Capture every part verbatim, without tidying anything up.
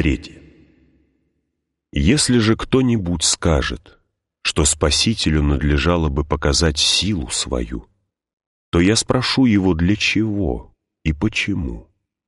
Третье. Если же кто-нибудь скажет, что Спасителю надлежало бы показать силу свою, то я спрошу его, для чего и почему.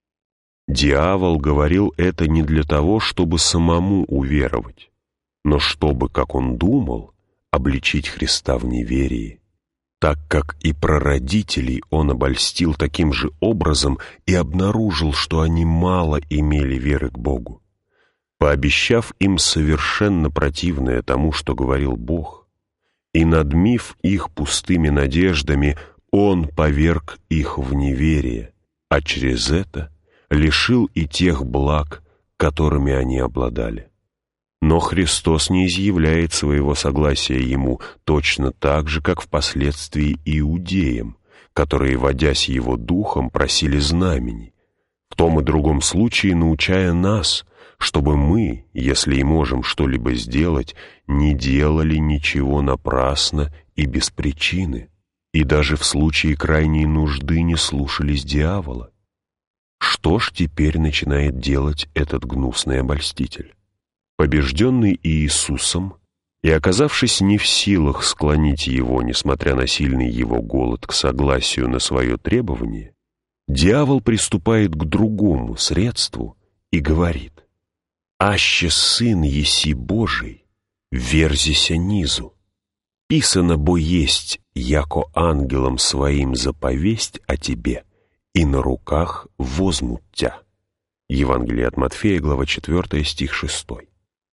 Дьявол говорил это не для того, чтобы самому уверовать, но чтобы, как он думал, обличить Христа в неверии, так как и прародителей он обольстил таким же образом и обнаружил, что они мало имели веры к Богу. Пообещав им совершенно противное тому, что говорил Бог, и надмив их пустыми надеждами, он поверг их в неверие, а через это лишил и тех благ, которыми они обладали. Но Христос не изъявляет своего согласия ему точно так же, как впоследствии иудеям, которые, водясь его духом, просили знамений, в том и другом случае научая нас, чтобы мы, если и можем что-либо сделать, не делали ничего напрасно и без причины, и даже в случае крайней нужды не слушались дьявола. Что ж теперь начинает делать этот гнусный обольститель? Побежденный Иисусом и оказавшись не в силах склонить его, несмотря на сильный его голод, к согласию на свое требование, дьявол приступает к другому средству и говорит: «Аще сын еси Божий, верзися низу. Писано бо есть, яко ангелом своим заповесть о тебе, и на руках возьмут тя». Евангелие от Матфея, глава четвёртая, стих шестой.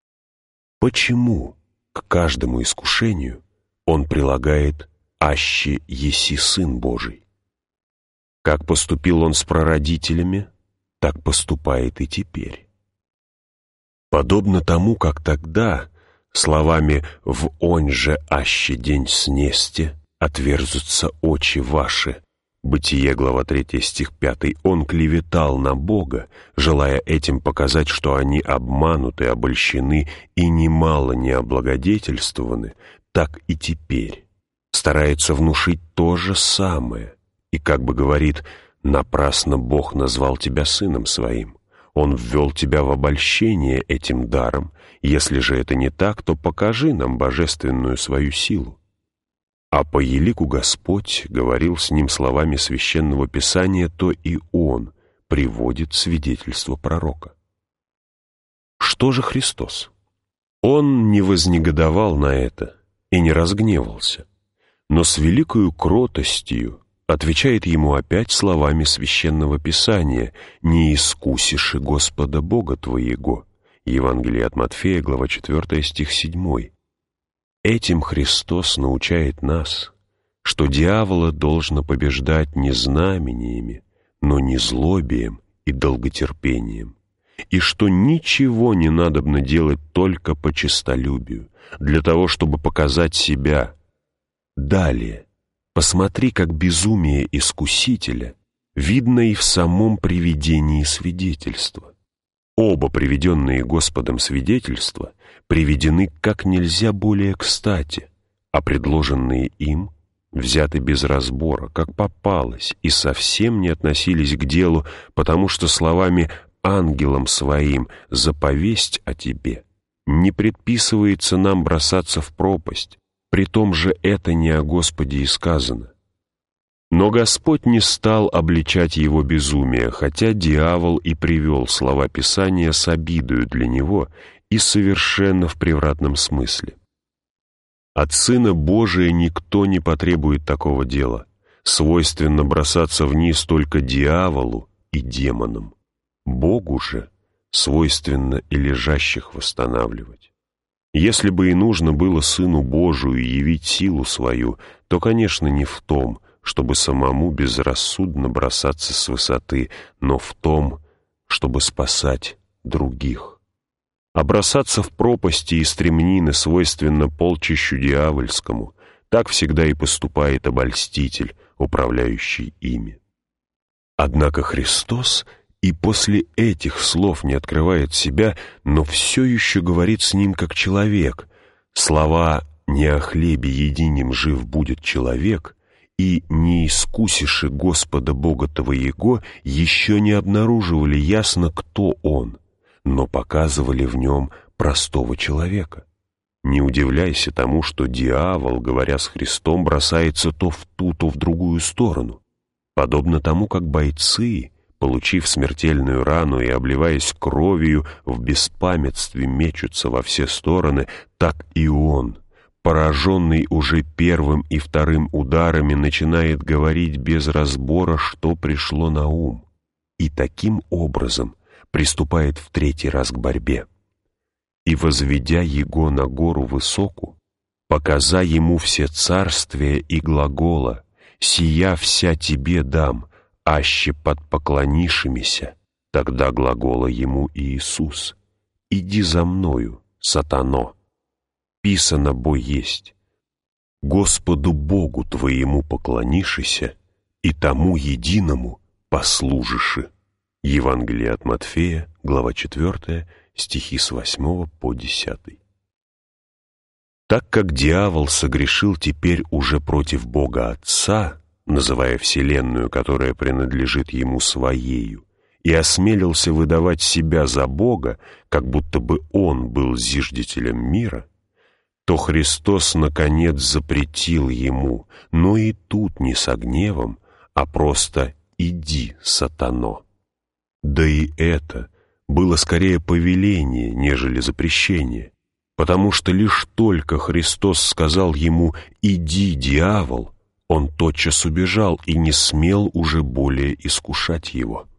Почему к каждому искушению он прилагает «аще еси сын Божий»? Как поступил он с прародителями, так поступает и теперь. Подобно тому, как тогда словами «в онь же аще день снесте отверзутся очи ваши» Бытие, глава третья, стих пятый, он клеветал на Бога, желая этим показать, что они обмануты, обольщены и немало не облагодетельствованы, так и теперь старается внушить то же самое и как бы говорит: «Напрасно Бог назвал тебя сыном своим. Он ввел тебя в обольщение этим даром. Если же это не так, то покажи нам божественную свою силу». А по елику Господь говорил с ним словами Священного Писания, то и он приводит свидетельство пророка. Что же Христос? Он не вознегодовал на это и не разгневался, но с великою кротостью отвечает ему опять словами Священного Писания: «Не искусишь и Господа Бога твоего». Евангелие от Матфея, глава четвёртая, стих седьмой. Этим Христос научает нас, что дьявола должно побеждать не знамениями, но незлобием и долготерпением, и что ничего не надобно делать только по честолюбию, для того, чтобы показать себя. Далее, посмотри, как безумие искусителя видно и в самом приведении свидетельства. Оба приведенные Господом свидетельства приведены как нельзя более кстати, а предложенные им взяты без разбора, как попалось, и совсем не относились к делу, потому что словами «ангелом своим заповесть о тебе» не предписывается нам бросаться в пропасть, при том же это не о Господе и сказано. Но Господь не стал обличать его безумие, хотя дьявол и привел слова Писания с обидою для него и совершенно в превратном смысле. От Сына Божия никто не потребует такого дела. Свойственно бросаться вниз только дьяволу и демонам. Богу же свойственно и лежащих восстанавливать. Если бы и нужно было Сыну Божию явить силу свою, то, конечно, не в том, чтобы самому безрассудно бросаться с высоты, но в том, чтобы спасать других. А бросаться в пропасти и стремнины свойственно полчищу дьявольскому, так всегда и поступает обольститель, управляющий ими. Однако Христос и после этих слов не открывает себя, но все еще говорит с ним как человек. Слова «не о хлебе единим жив будет человек» и «не искусишь и Господа Бога твоего» еще не обнаруживали ясно, кто Он, но показывали в нем простого человека. Не удивляйся тому, что дьявол, говоря с Христом, бросается то в ту, то в другую сторону. Подобно тому, как бойцы, получив смертельную рану и обливаясь кровью, в беспамятстве мечутся во все стороны, так и он, пораженный уже первым и вторым ударами, начинает говорить без разбора, что пришло на ум, и таким образом приступает в третий раз к борьбе. И, возведя его на гору высоку, показа ему все царствия и глагола, «Сия вся тебе дам, аще под поклонишимися», тогда глагола ему Иисус: «Иди за мною, сатано, писано бо есть, Господу Богу твоему поклонишися, и тому единому послужиши». Евангелие от Матфея, глава четвёртая, стихи с восьмого по десятый. Так как дьявол согрешил теперь уже против Бога Отца, называя вселенную, которая принадлежит ему, своею, и осмелился выдавать себя за Бога, как будто бы он был зиждителем мира, то Христос наконец запретил ему, но и тут не со гневом, а просто «иди, сатано». Да и это было скорее повеление, нежели запрещение, потому что лишь только Христос сказал ему «иди, дьявол», он тотчас убежал и не смел уже более искушать его.